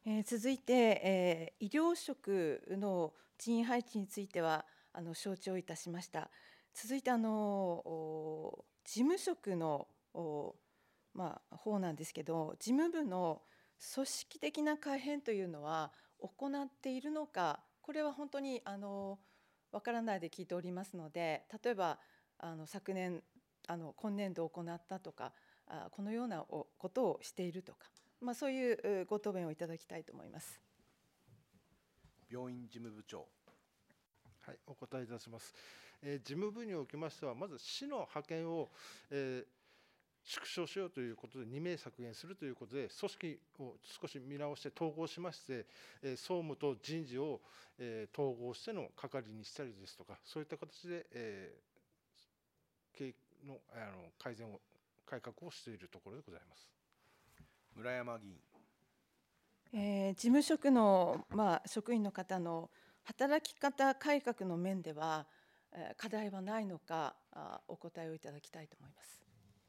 えー続いて、えー医療職の人員配置についてはあの承知をいたしました。続いてあのお事務職のおまあ、方なんですけど、事務部の組織的な改変というのは行っているのか、これは本当にあのわからないで聞いておりますので、例えばあの昨年あの今年度行ったとか、あこのようなおことをしているとか、まあ、そういうご答弁をいただきたいと思います。 病院事務部長。 はい、お答えいたします。えー事務部におきましては、まず市の派遣を、えー縮小しようということでにめい削減するということで、組織を少し見直して統合しまして、えー総務と人事を、えー統合しての係にしたりですとか、そういった形で、えー経営のあの改善を、改革をしているところでございます。 村山議員。 えー事務職の、まあ、職員の方の働き方改革の面では、えー課題はないのか、あお答えをいただきたいと思います。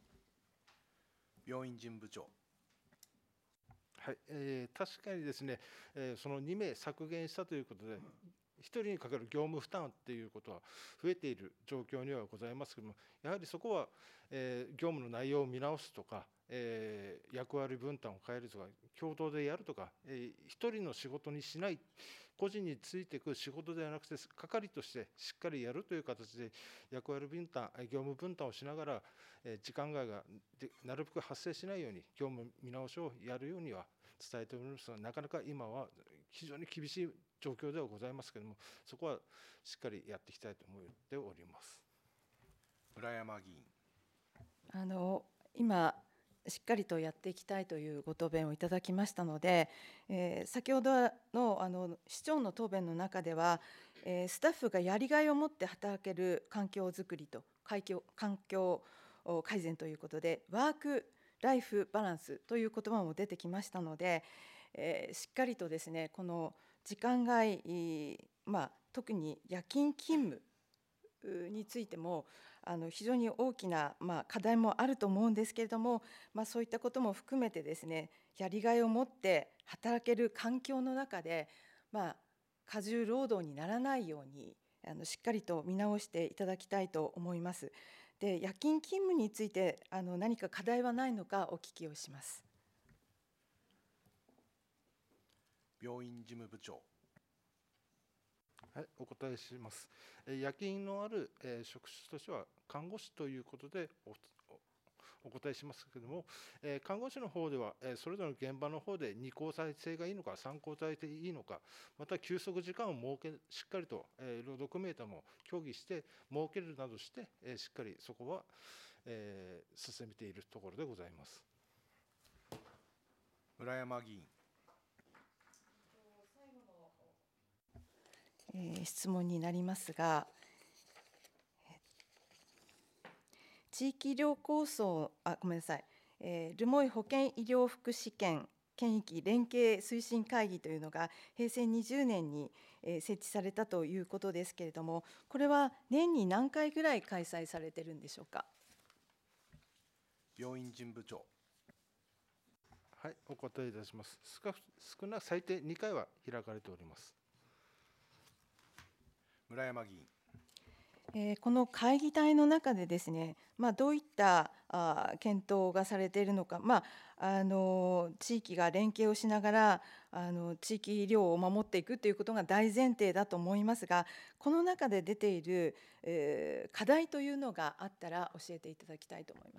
病院事務部長。 はい、えー確かにですね、えーそのにめい削減したということで、ひとりにかかる業務負担っていうことは増えている状況にはございますけれども、やはりそこは、えー業務の内容を見直すとか、えー役割分担を変えるとか、共同でやるとか、えーひとりの仕事にしない、個人についていく仕事ではなくて、係としてしっかりやるという形で、役割分担、えー業務分担をしながら、えー時間外がでなるべく発生しないように、業務見直しをやるようには伝えておりますが、なかなか今は非常に厳しい状況ではございますけれども、そこはしっかりやっていきたいと思っております。 村山議員。 あの今しっかりとやっていきたいというご答弁をいただきましたので、えー先ほどのあの市長の答弁の中では、えースタッフがやりがいを持って働ける環境づくりと環境環境改善ということで、ワーク・ライフ・バランスという言葉も出てきましたので、えーしっかりとですね、この時間外、まあ、特に夜勤勤務についてもあの非常に大きな、まあ、課題もあると思うんですけれども、まあ、そういったことも含めてですね、やりがいを持って働ける環境の中で、まあ、過重労働にならないようにあのしっかりと見直していただきたいと思います。で、夜勤勤務についてあの何か課題はないのかお聞きをします。 病院事務部長。 はい、お答えします。えー夜勤のある、えー職種としては看護師ということでおおお答えしますけれども、えー看護師の方では、えーそれぞれの現場の方でに交代制がいいのか、さん交代でいいのか、また休息時間を設け、しっかりと、えー労働組合とも協議して設けるなどして、えーしっかりそこは、えー進めているところでございます。 村山議員。 えー質問になりますが、地域医療構想、あ、ごめんなさい、えー留萌保健医療福祉圏県域連携推進会議というのがへいせいにじゅうねんにえー設置されたということですけれども、これは年に何回ぐらい開催されてるんでしょうか。 病院事務部長。 はい、お答えいたします。少少なく最低にかいは開かれております。 村山議員。 えーこの会議体の中でですね、まあ、どういったあ検討がされているのか、まあ、あの地域が連携をしながらあの地域医療を守っていくということが大前提だと思いますが、この中で出ている、えー課題というのがあったら教えていただきたいと思います。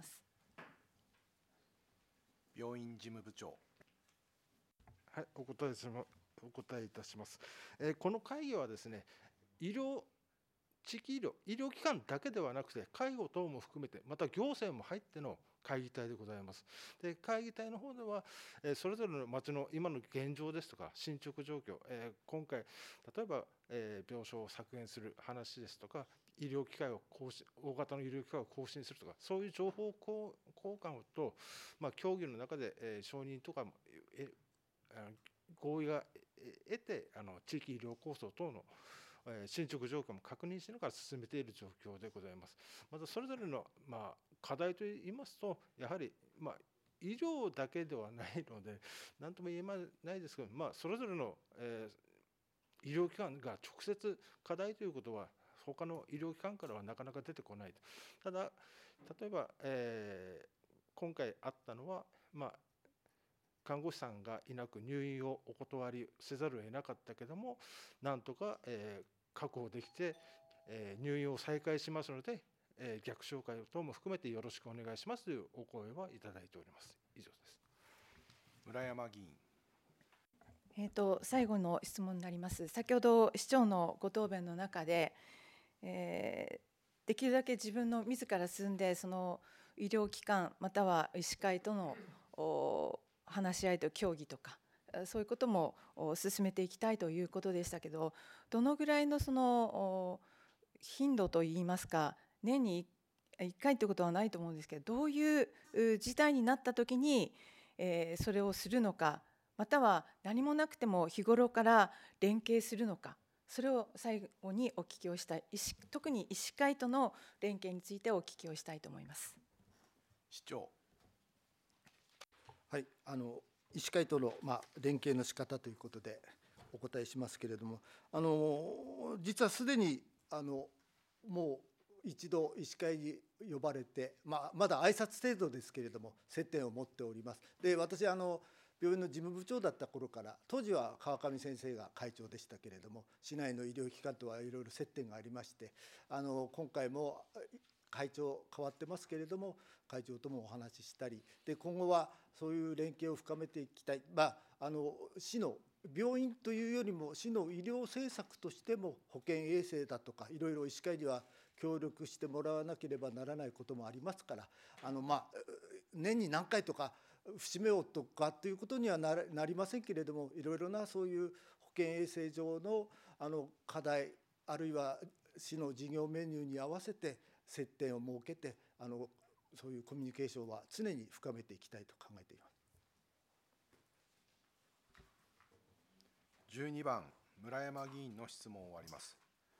病院事務部長。 はい、お答えしま、お答えいたします。えーこの会議はですね、医療、地域医療、医療機関だけではなくて、介護等も含めて、また行政も入っての会議体でございます。で、会議体の方では、えーそれぞれの町の今の現状ですとか、進捗状況、えー今回、例えば、えー病床を削減する話ですとか、医療機械を更新、大型の医療機械を更新するとか、そういう情報交交換と、まあ、協議の中で、えー承認とかも、えあの合意がえ得て、あの地域医療構想等のえー進捗状況も確認しながら進めている状況でございます。またそれぞれの、まあ、課題といいますと、やはり、まあ、 医療だけではないので何とも言えないですけど、まあ、それぞれの、えー、医療機関が直接課題ということは他の医療機関からはなかなか出てこない。ただ例えば、えー、今回あったのは、まあ、看護師さんがいなく入院をお断りせざるを得なかったけども、なんとか、えー、確保できて、えー、入院を再開しますので、えー、逆紹介等も含めてよろしくお願いしますというお声はいただいております。以上です。 村山議員。 えーと、最後の質問になります。先ほど市長のご答弁の中で、えー、できるだけ自分の自ら進んでその医療機関または医師会との話し合いと協議とかそういうことも進めていきたいということでしたけど、どのぐらいのその頻度といいますか、年にいっかいということはないと思うんですけど、どういう事態になった時にえそれをするのか、または何もなくても日頃から連携するのか、それを最後にお聞きをしたい。特に医師会との連携についてお聞きをしたいと思います。 市長。 はい、あの医師会との、まあ、連携の仕方ということでお答えしますけれども、あの実はすでにあのもう一度医師会に呼ばれて、まあ、まだ挨拶程度ですけれども接点を持っております。で、私あの病院の事務部長だった頃から、当時は川上先生が会長でしたけれども、市内の医療機関とはいろいろ接点がありまして、あの今回も会長変わってますけれども、会長ともお話ししたりで、今後はそういう連携を深めていきたい、まあ、あの市の病院というよりも市の医療政策としても保健衛生だとかいろいろ医師会には協力してもらわなければならないこともありますから、あの、まあ、年に何回とか節目をとかということにはなりませんけれども、いろいろなそういう保健衛生上のあの課題、あるいは市の事業メニューに合わせて接点を設けて、あのそういうコミュニケーションは常に深めていきたいと考えています。 じゅうにばん村山議員の質問を終わります。